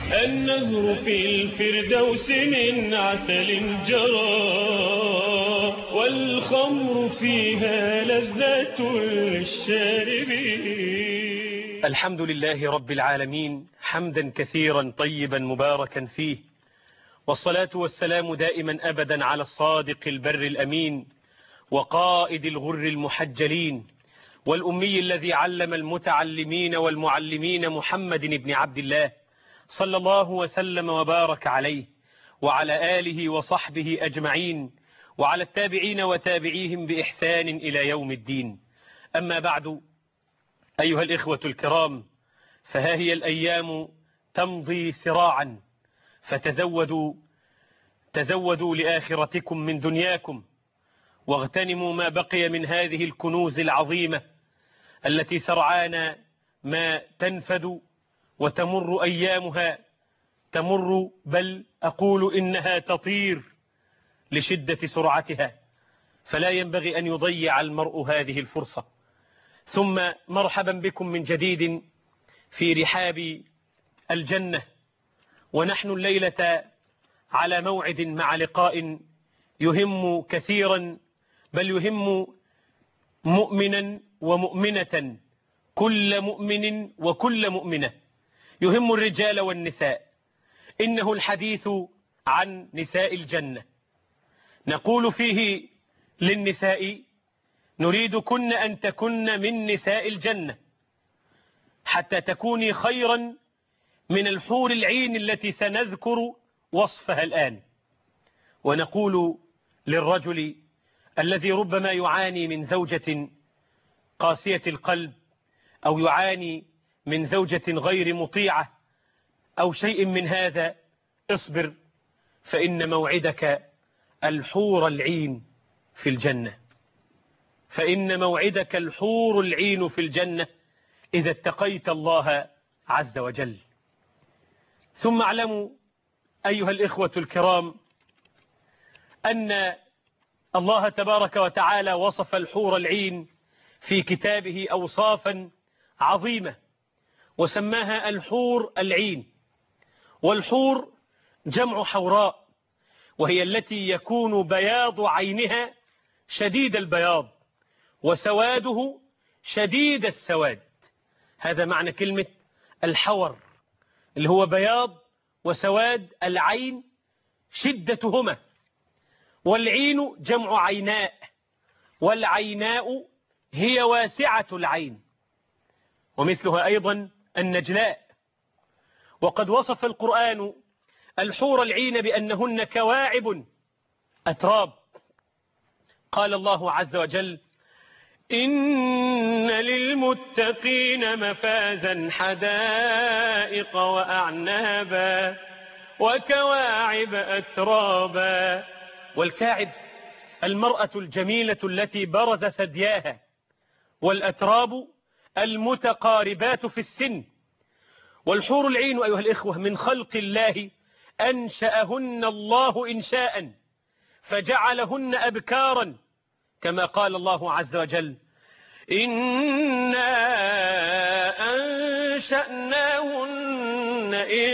النهر في الفردوس من عسل جرى، والخمر فيها لذة للشاربين. الحمد لله رب العالمين، حمدا كثيرا طيبا مباركا فيه، والصلاة والسلام دائما أبدا على الصادق البر الأمين وقائد الغر المحجلين والأمي الذي علم المتعلمين والمعلمين، محمد بن عبد الله صلى الله وسلم وبارك عليه وعلى آله وصحبه أجمعين، وعلى التابعين وتابعيهم بإحسان إلى يوم الدين. أما بعد، أيها الإخوة الكرام، فها هي الأيام تمضي سراعا، تزودوا لآخرتكم من دنياكم، واغتنموا ما بقي من هذه الكنوز العظيمة التي سرعان ما تنفد وتمر أيامها، تمر بل أقول إنها تطير لشدة سرعتها، فلا ينبغي أن يضيع المرء هذه الفرصة. ثم مرحبا بكم من جديد في رحاب الجنة، ونحن الليلة على موعد مع لقاء يهم كثيرا، بل يهم مؤمنا ومؤمنة، كل مؤمن وكل مؤمنة، يهم الرجال والنساء. إنه الحديث عن نساء الجنة. نقول فيه للنساء: نريدكن أن تكن من نساء الجنة حتى تكوني خيرا من الحور العين التي سنذكر وصفها الآن. ونقول للرجل الذي ربما يعاني من زوجة قاسية القلب، أو يعاني من زوجة غير مطيعة أو شيء من هذا: اصبر، فإن موعدك الحور العين في الجنة، فإن موعدك الحور العين في الجنة إذا اتقيت الله عز وجل. ثم اعلموا أيها الإخوة الكرام أن الله تبارك وتعالى وصف الحور العين في كتابه أوصافا عظيمة، وسماها الحور العين. والحور جمع حوراء، وهي التي يكون بياض عينها شديد البياض وسواده شديد السواد. هذا معنى كلمة الحور، اللي هو بياض وسواد العين شدتهما. والعين جمع عيناء، والعيناء هي واسعة العين، ومثلها أيضا النجلاء. وقد وصف القرآن الحور العين بأنهن كواعب أتراب. قال الله عز وجل: إن للمتقين مفازا حدائق وأعنابا وكواعب أترابا. والكاعب المرأة الجميلة التي برز ثدياها، والأتراب المتقاربات في السن. والحور العين أيها الإخوة من خلق الله أنشأهن الله إنشاء فجعلهن أبكارا، كما قال الله عز وجل: إنا أنشأناهن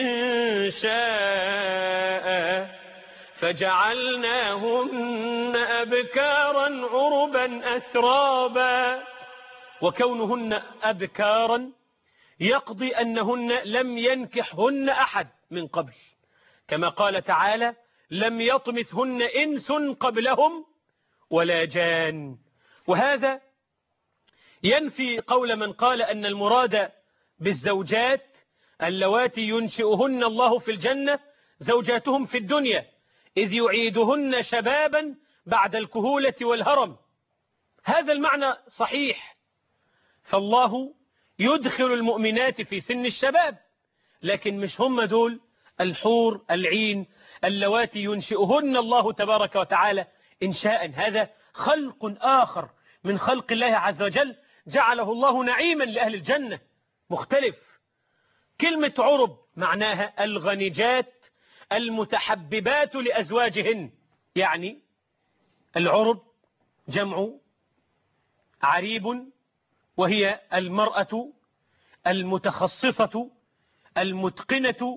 إنشاء فجعلناهن أبكارا عربا أترابا. وكونهن أبكارا يقضي أنهن لم ينكحهن أحد من قبل، كما قال تعالى: لم يطمثهن إنس قبلهم ولا جان. وهذا ينفي قول من قال أن المراد بالزوجات اللواتي ينشئهن الله في الجنة زوجاتهم في الدنيا، إذ يعيدهن شبابا بعد الكهولة والهرم. هذا المعنى صحيح، فالله يدخل المؤمنات في سن الشباب، لكن مش هم دول الحور العين اللواتي ينشئهن الله تبارك وتعالى إنشاء. هذا خلق آخر من خلق الله عز وجل، جعله الله نعيما لأهل الجنة مختلف. كلمة عرب معناها الغنجات المتحببات لأزواجهن، يعني العرب جمع عريب، وهي المرأة المتخصصة المتقنة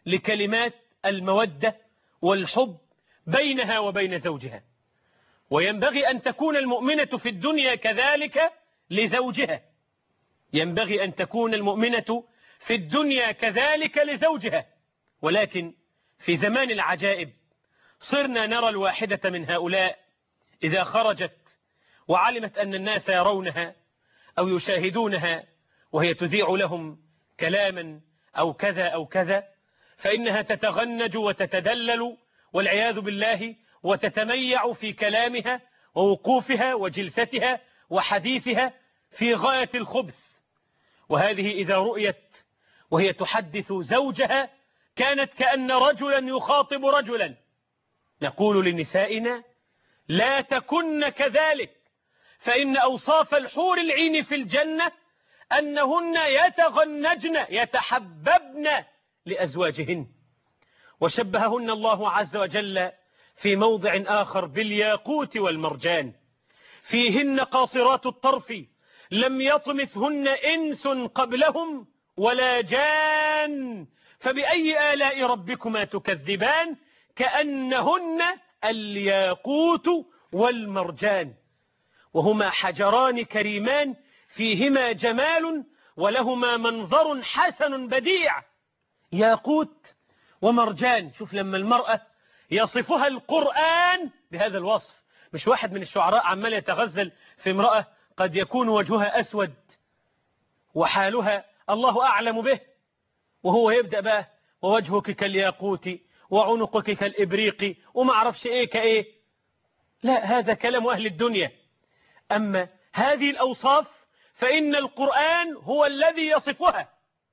لكلمات المودة والحب بينها وبين زوجها، وينبغي أن تكون المؤمنة في الدنيا كذلك لزوجها، ينبغي أن تكون المؤمنة في الدنيا كذلك لزوجها. ولكن في زمان العجائب صرنا نرى الواحدة من هؤلاء إذا خرجت وعلمت أن الناس يرونها أو يشاهدونها وهي تذيع لهم كلاما أو كذا أو كذا، فإنها تتغنج وتتدلل والعياذ بالله، وتتميع في كلامها ووقوفها وجلستها وحديثها في غاية الخبث. وهذه إذا رؤيت وهي تحدث زوجها كانت كأن رجلا يخاطب رجلا. نقول لنسائنا لا تكن كذلك، فإن أوصاف الحور العين في الجنة أنهن يتغنجن يتحببن لأزواجهن. وشبههن الله عز وجل في موضع آخر بالياقوت والمرجان، فيهن قاصرات الطرف لم يطمثهن إنس قبلهم ولا جان، فبأي آلاء ربكما تكذبان، كأنهن الياقوت والمرجان، وهما حجران كريمان فيهما جمال ولهما منظر حسن بديع. ياقوت ومرجان. شوف لما المرأة يصفها القرآن بهذا الوصف، مش واحد من الشعراء عمال يتغزل في امرأة قد يكون وجهها أسود وحالها الله أعلم به، وهو يبدأ بقى ووجهك كالياقوت وعنقك كالإبريق وما عرفش إيه كإيه. لا، هذا كلام أهل الدنيا. أما هذه الأوصاف فإن القرآن هو الذي يصفها.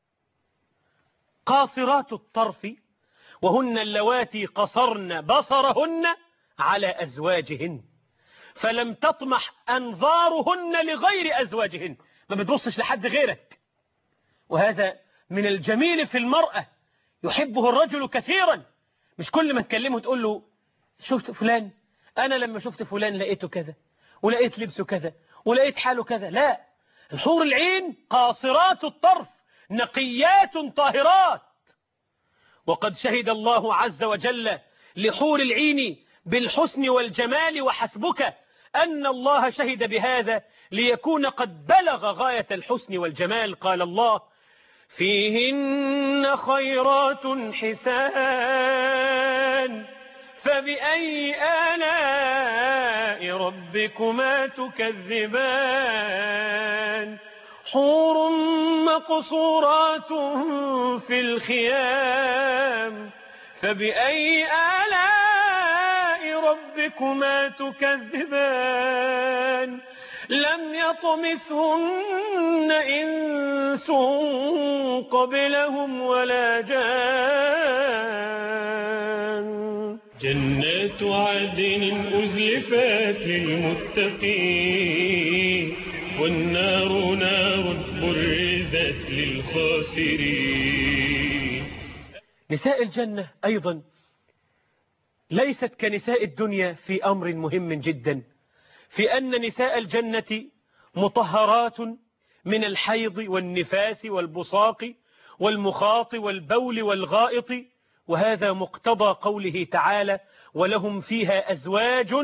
قاصرات الطرف وهن اللواتي قصرن بصرهن على أزواجهن فلم تطمح أنظارهن لغير أزواجهن، ما بتبصش لحد غيرك. وهذا من الجميل في المرأة يحبه الرجل كثيرا، مش كل ما تكلمه تقول له شفت فلان، أنا لما شفت فلان لقيته كذا ولقيت لبسه كذا ولقيت حاله كذا. لا، الحور العين قاصرات الطرف نقيات طاهرات. وقد شهد الله عز وجل لحور العين بالحسن والجمال وحسبك، أن الله شهد بهذا ليكون قد بلغ غاية الحسن والجمال. قال الله فيهن خيرات حسان فبأي آلاء ربكما تكذبان حور مقصورات في الخيام فبأي آلاء ربكما تكذبان لم يطمثهن إنس قبلهم ولا جان. جنات عدن أزلفت للمتقين والنار نار برزت للخاسرين. نساء الجنة أيضا ليست كنساء الدنيا في أمر مهم جدا، في أن نساء الجنة مطهرات من الحيض والنفاس والبصاق والمخاط والبول والغائط، وهذا مقتضى قوله تعالى ولهم فيها أزواج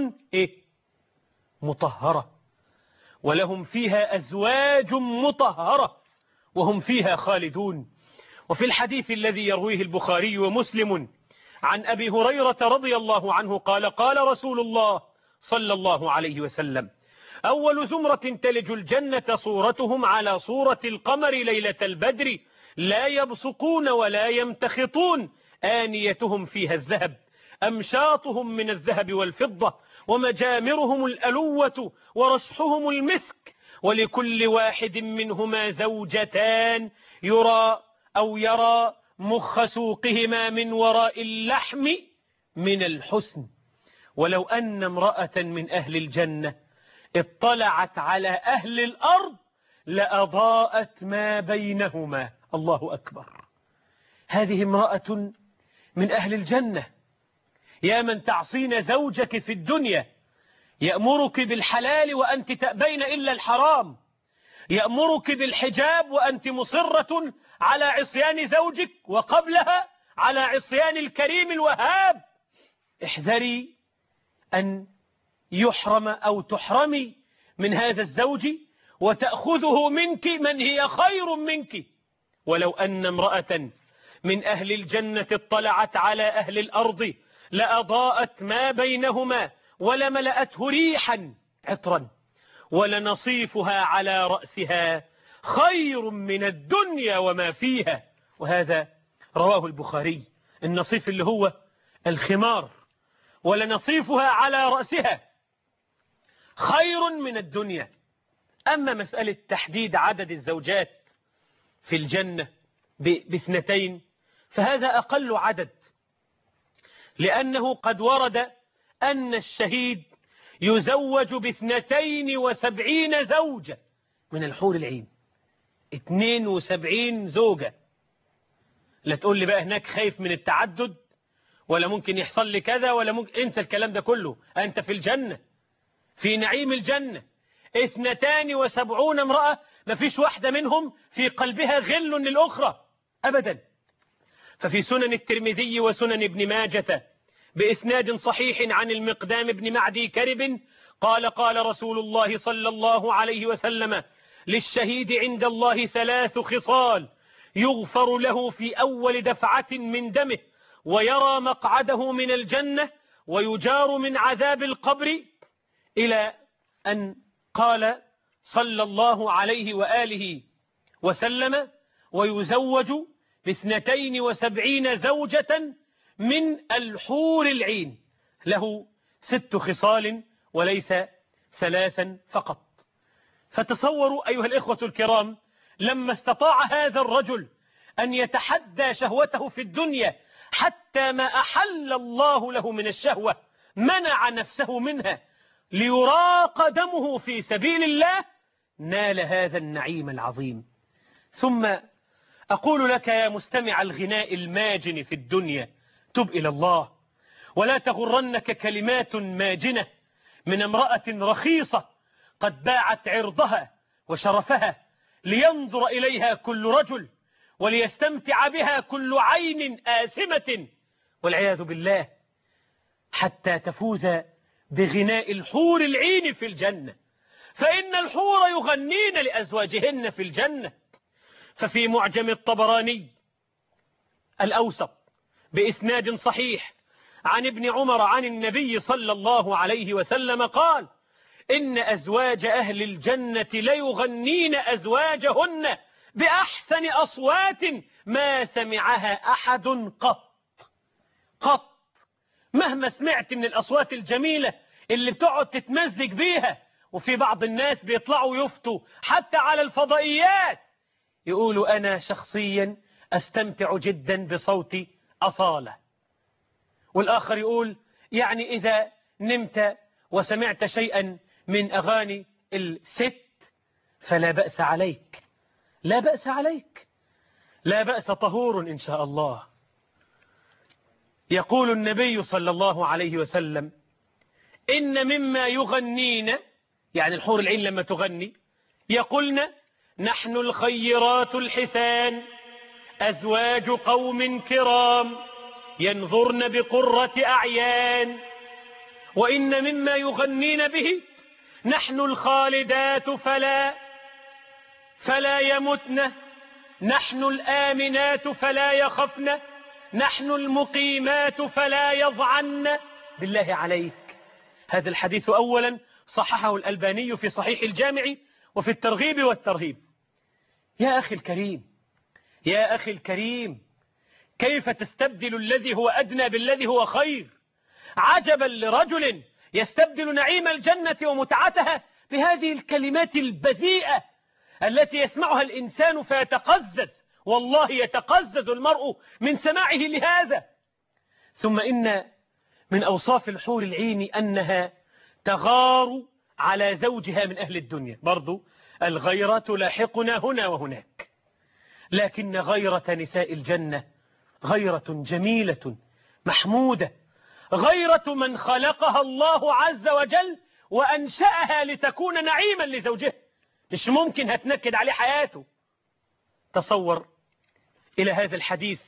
مطهرة، ولهم فيها أزواج مطهرة وهم فيها خالدون. وفي الحديث الذي يرويه البخاري ومسلم عن أبي هريرة رضي الله عنه قال قال رسول الله صلى الله عليه وسلم أول زمرة تلج الجنة صورتهم على صورة القمر ليلة البدر لا يبصقون ولا يمتخطون آنيتهم فيها الذهب أمشاطهم من الذهب والفضة ومجامرهم الألوة ورشحهم المسك ولكل واحد منهما زوجتان يرى مخ سوقهما من وراء اللحم من الحسن. ولو أن امرأة من أهل الجنة اطلعت على أهل الأرض لأضاءت ما بينهما. الله أكبر. هذه امرأة من أهل الجنة. يا من تعصين زوجك في الدنيا، يأمرك بالحلال وأنت تأبين إلا الحرام، يأمرك بالحجاب وأنت مصرة على عصيان زوجك وقبلها على عصيان الكريم الوهاب. احذري أن يحرم أو تحرمي من هذا الزوج وتأخذه منك من هي خير منك. ولو أن امرأة من أهل الجنة اطلعت على أهل الأرض لأضاءت ما بينهما ولملأته ريحا عطرا ولنصيفها على رأسها خير من الدنيا وما فيها. وهذا رواه البخاري. النصيف اللي هو الخمار، ولنصيفها على رأسها خير من الدنيا. أما مسألة تحديد عدد الزوجات في الجنة باثنتين فهذا أقل عدد، لأنه قد ورد أن الشهيد يزوج ب72 زوجة من الحور العين. 72 زوجة. لا تقول لي بقى هناك خايف من التعدد ولا ممكن يحصل لي كذا ولا ممكن، انسى الكلام ده كله. أنت في الجنة، في نعيم الجنة. 72 امرأة ما فيش واحدة منهم في قلبها غل للأخرى أبدا. ففي سنن الترمذي وسنن ابن ماجة بإسناد صحيح عن المقدام بن معدي كرب قال قال رسول الله صلى الله عليه وسلم: للشهيد عند الله 3 خصال: يغفر له في أول دفعة من دمه، ويرى مقعده من الجنة، ويجار من عذاب القبر، إلى أن قال صلى الله عليه وآله وسلم: ويزوج ب72 زوجة من الحور العين. له 6 خصال وليس 3 فقط. فتصوروا أيها الإخوة الكرام، لما استطاع هذا الرجل أن يتحدى شهوته في الدنيا حتى ما أحل الله له من الشهوة منع نفسه منها ليراق دمه في سبيل الله، نال هذا النعيم العظيم. ثم أقول لك يا مستمع الغناء الماجن في الدنيا: تب إلى الله، ولا تغرنك كلمات ماجنة من امرأة رخيصة قد باعت عرضها وشرفها لينظر إليها كل رجل وليستمتع بها كل عين آثمة والعياذ بالله، حتى تفوز بغناء الحور العين في الجنة. فإن الحور يغنين لأزواجهن في الجنة. ففي معجم الطبراني الأوسط بإسناد صحيح عن ابن عمر عن النبي صلى الله عليه وسلم قال: إن أزواج أهل الجنة ليغنين أزواجهن بأحسن أصوات ما سمعها أحد قط. مهما سمعت من الأصوات الجميلة اللي بتقعد تتمزج بيها، وفي بعض الناس بيطلعوا يفتوا حتى على الفضائيات يقولوا: أنا شخصيا أستمتع جدا بصوت أصالة. والآخر يقول: يعني إذا نمت وسمعت شيئا من أغاني الست فلا بأس عليك. لا بأس عليك، لا بأس، طهور إن شاء الله. يقول النبي صلى الله عليه وسلم: إن مما يغنين، يعني الحور العين لما تغني، يقولن: نحن الخيرات الحسان أزواج قوم كرام ينظرن بقرة أعيان. وإن مما يغنين به: نحن الخالدات فلا يمتن، نحن الآمنات فلا يخفن، نحن المقيمات فلا يضعن. بالله عليك، هذا الحديث أولا صححه الألباني في صحيح الجامع وفي الترغيب والترهيب. يا أخي الكريم، يا أخي الكريم، كيف تستبدل الذي هو أدنى بالذي هو خير؟ عجبا لرجل يستبدل نعيم الجنة ومتعتها بهذه الكلمات البذيئة التي يسمعها الإنسان فيتقزز، والله يتقزز المرء من سماعه لهذا. ثم إن من أوصاف الحور العين أنها تغار على زوجها من أهل الدنيا. برضو الغيرة تلاحقنا هنا وهناك، لكن غيرة نساء الجنة غيرة جميلة محمودة، غيرة من خلقها الله عز وجل وأنشأها لتكون نعيما لزوجها، مش ممكن هتنكد عليه حياته. تصور إلى هذا الحديث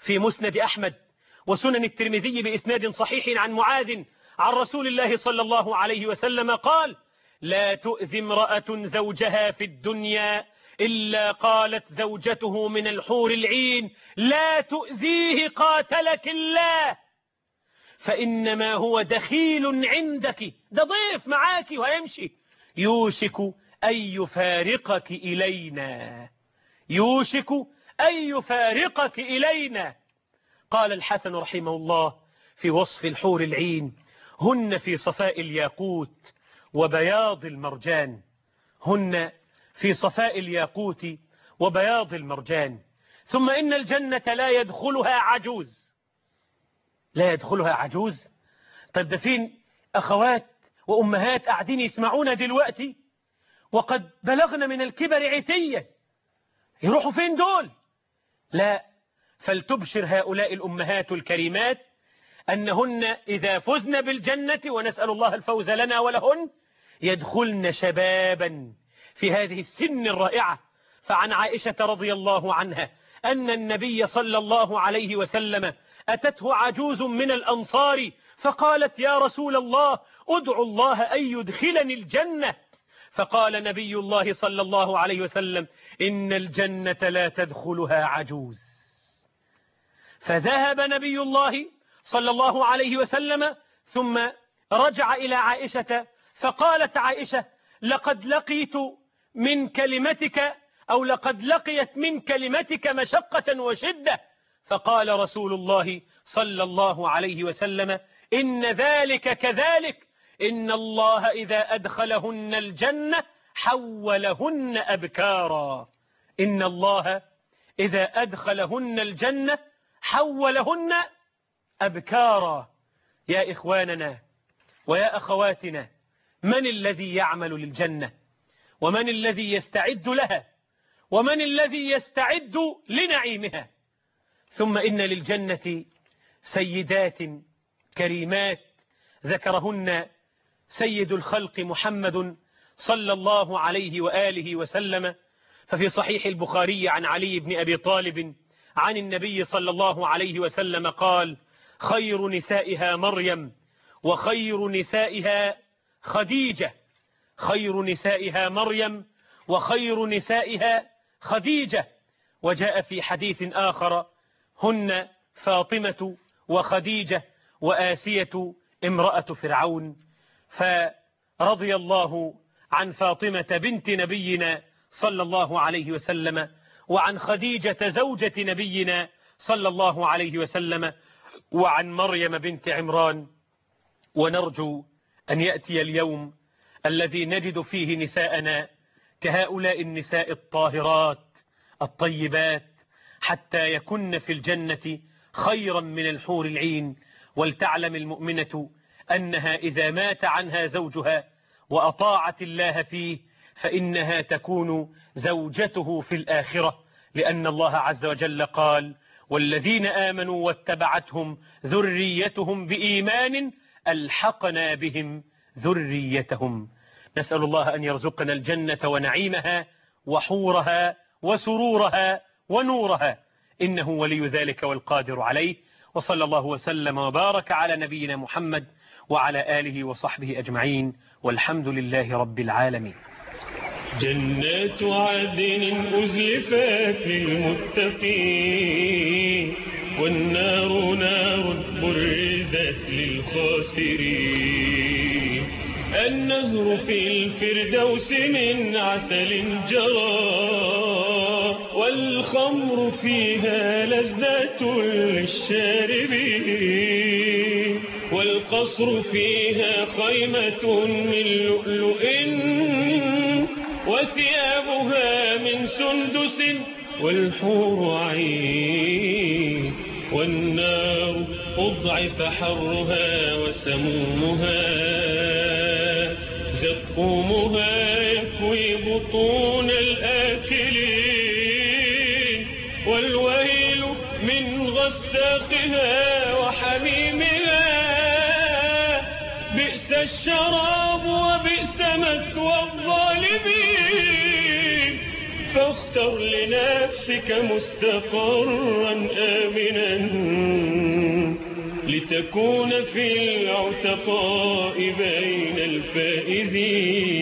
في مسند أحمد وسنن الترمذي بإسناد صحيح عن معاذ عن رسول الله صلى الله عليه وسلم قال: لا تؤذي امرأة زوجها في الدنيا إلا قالت زوجته من الحور العين: لا تؤذيه قاتلك الله، فإنما هو دخيل عندك، ده ضيف معاك ويمشي، يوشك أن يفارقك إلينا، يوشك أن يفارقك إلينا. قال الحسن رحمه الله في وصف الحور العين: هن في صفاء الياقوت وبياض المرجان، هن في صفاء الياقوت وبياض المرجان. ثم إن الجنة لا يدخلها عجوز، لا يدخلها عجوز. طيب ده فين أخوات وأمهات قاعدين يسمعونا دلوقتي وقد بلغنا من الكبر عتية، يروحوا فين دول؟ لا، فلتبشر هؤلاء الأمهات الكريمات أنهن إذا فزن بالجنة، ونسأل الله الفوز لنا ولهن، يدخلن شبابا في هذه السن الرائعة. فعن عائشة رضي الله عنها أن النبي صلى الله عليه وسلم أتته عجوز من الأنصار فقالت: يا رسول الله أدعو الله أن يدخلني الجنة. فقال نبي الله صلى الله عليه وسلم: إن الجنة لا تدخلها عجوز. فذهب نبي الله صلى الله عليه وسلم ثم رجع إلى عائشة فقالت عائشة: لقد لقيت من كلمتك، أو لقد لقيت من كلمتك مشقة وشدة. فقال رسول الله صلى الله عليه وسلم: إن ذلك كذلك، إن الله إذا أدخلهن الجنة حولهن أبكارا، إن الله إذا أدخلهن الجنة حولهن أبكارا. يا إخواننا ويا أخواتنا، من الذي يعمل للجنة؟ ومن الذي يستعد لها؟ ومن الذي يستعد لنعيمها؟ ثم إن للجنة سيدات كريمات ذكرهن سيد الخلق محمد صلى الله عليه وآله وسلم. ففي صحيح البخاري عن علي بن أبي طالب عن النبي صلى الله عليه وسلم قال: خير نسائها مريم، وخير نسائها خديجة، خير نسائها مريم وخير نسائها خديجة. وجاء في حديث آخر: هن فاطمة وخديجة وآسية امرأة فرعون. فرضي الله عن فاطمة بنت نبينا صلى الله عليه وسلم، وعن خديجة زوجة نبينا صلى الله عليه وسلم، وعن مريم بنت عمران. ونرجو أن يأتي اليوم الذي نجد فيه نساءنا كهؤلاء النساء الطاهرات الطيبات، حتى يكن في الجنة خيرا من الحور العين. ولتعلم المؤمنة أنها إذا مات عنها زوجها وأطاعت الله فيه فإنها تكون زوجته في الآخرة، لأن الله عز وجل قال: والذين آمنوا واتبعتهم ذريتهم بإيمان ألحقنا بهم ذريتهم. نسأل الله أن يرزقنا الجنة ونعيمها وحورها وسرورها ونورها، إنه ولي ذلك والقادر عليه. وصلى الله وسلم وبارك على نبينا محمد وعلى آله وصحبه أجمعين، والحمد لله رب العالمين. جنات عدن أزلفت للمتقين، والنار نار برزت للخاسرين. النهر في الفردوس من عسل جرى، والخمر فيها لذة للشاربين. والقصر فيها خيمة من لؤلؤ، وثيابها من سندس والحور عين. والنار أضعف حرها وسمومها، زقومها يكوي بطون الآكلين. والويل من غساقها وحميمها، بئس الشراب وبئس مثوى الظالمين. واختر لنفسك مستقرا آمنا لتكون في العتقاء بين الفائزين.